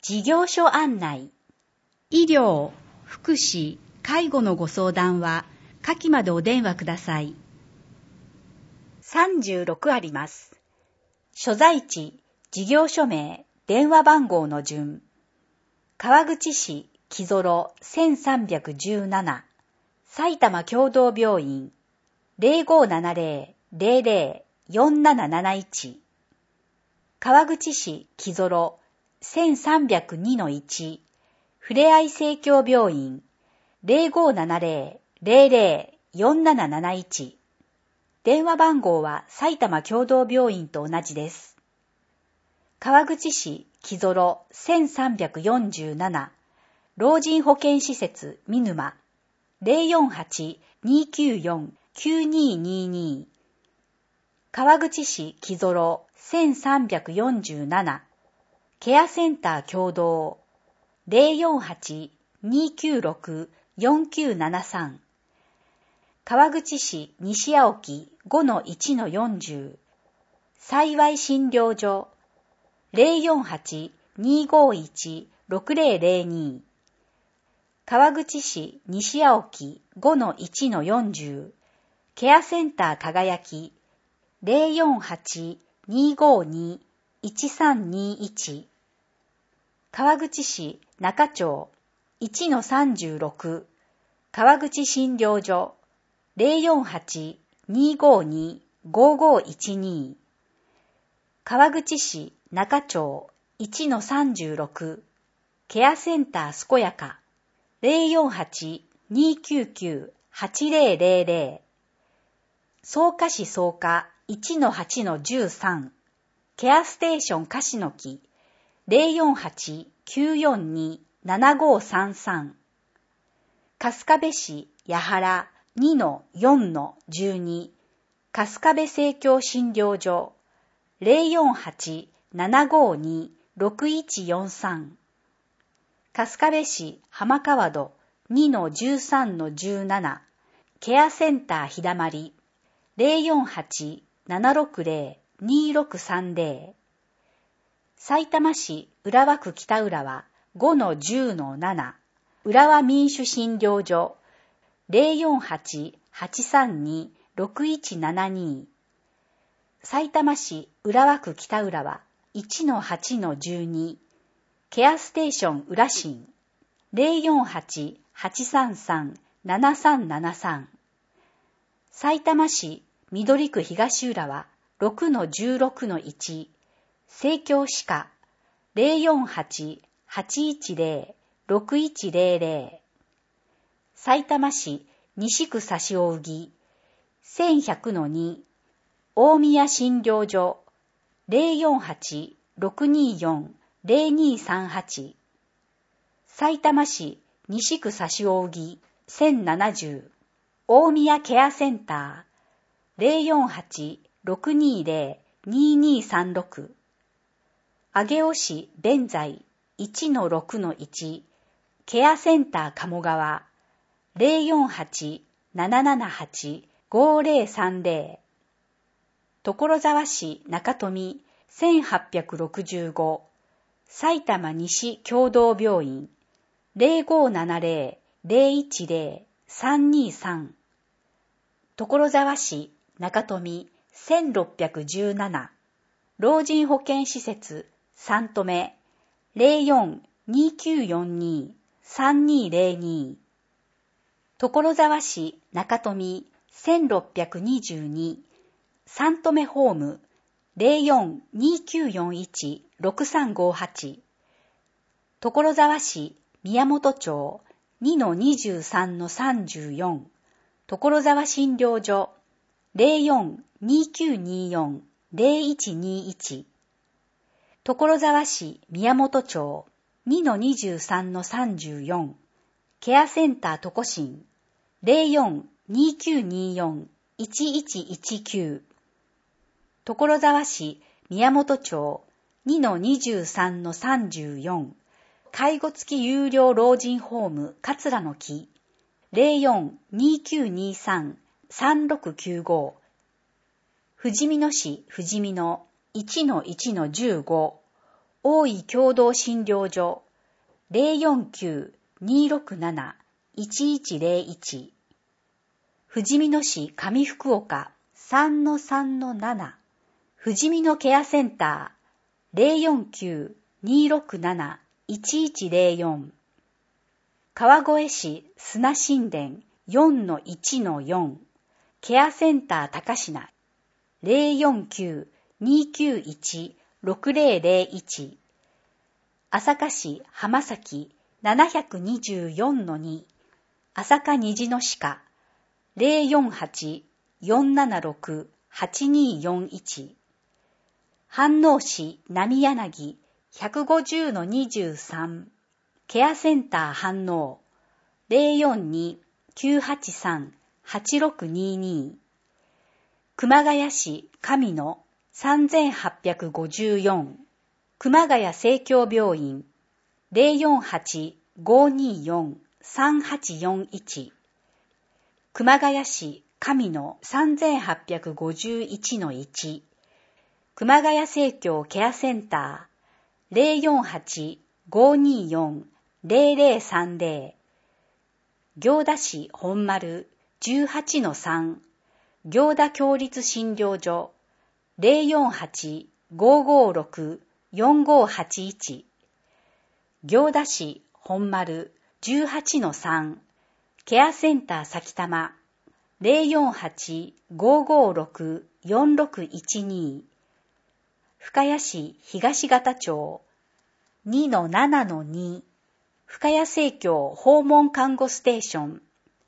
事業所案内。医療、福祉、介護のご相談は下記までお電話ください。36あります。所在地、事業所名、電話番号の順。川口市木園1317、埼玉協同病院 0570-00-4771、川口市木園1302-1、ふれあい生協病院 0570-00-4771、電話番号は埼玉協同病院と同じです。川口市木園1347、老人保健施設見沼 048-294-9222、川口市木園1347、ケアセンター共同 048-296-4973、川口市西青木 5-1-40、幸い診療所 048-251-6002、川口市西青木 5-1-40、ケアセンター輝き 048-252-1321、川口市中町 1-36、川口診療所 048-252-5512、川口市中町 1-36、ケアセンター健やか 048-299-8000、草加市草加 1-8-13、ケアステーション樫野木 048-942-7533、春日部市八原 2-4-12、春日部生協診療所 048-752-6143、春日部市浜川戸 2-13-17、ケアセンター日だまり 048-760-2630、さいたま市浦和区北浦和 5-10-7、浦和民主診療所 048-832-6172、さいたま市浦和区北浦和 1-8-12、ケアステーション浦新 048-833-7373、さいたま市緑区東浦和 6-16-1、生協歯科 048-810-6100、さいたま市西区指扇 1100-2、大宮診療所 048-624-0238、さいたま市西区指扇 1070、大宮ケアセンター 048-620-2236、上尾市弁財 1-6-1、ケアセンター鴨川 048-778-5030、所沢市中富 1865、埼玉西協同病院 0570-010-323、所沢市中富1617、老人保健施設三富 04-2942-3202、所沢市中富1622、三富ホーム 04-2941-6358、所沢市宮本町 2-23-34、所沢診療所 04-2924-0121、所沢市宮本町 2-23-34、ケアセンタートコシン 04-2924-1119、所沢市宮本町 2-23-34、介護付き有料老人ホーム桂の木 04-2923-3695、ふじみ野市ふじみ野 1-1-15、 大井共同診療所 049-267-1101 ふじみ野市上福岡 3-3-7 ふじみ野ケアセンター 049-267-1104 川越市砂神殿 4-1-4 ケアセンター高階 049-291-6001 朝霞市浜崎 724-2 朝霞虹の鹿 048-476-8241 飯能市浪柳 150-23 ケアセンター飯能 042-983-8622 熊谷市上野 3854 熊谷生協病院 048-524-3841 熊谷市上野 3851-1 熊谷生協ケアセンター 048-524-0030 行田市本丸 18-3 行田共立診療所 048-556-4581 行田市本丸 18-3 ケアセンター埼玉 048-556-4612 深谷市東方町 2-7-2 深谷生協訪問看護ステーション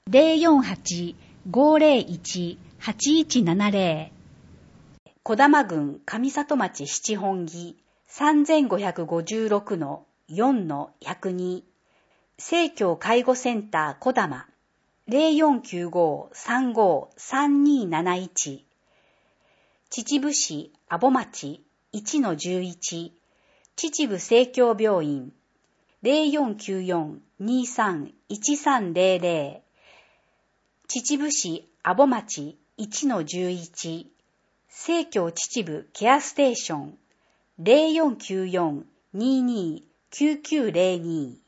048-501-8170 児玉郡上里町七本木 3556-4-102 生協介護センター児玉 0495-35-3271 秩父市阿保町 1-11 秩父生協病院 0494-23-1300 秩父市阿保町 1-11 生協秩父ケアステーション 0494-22-9902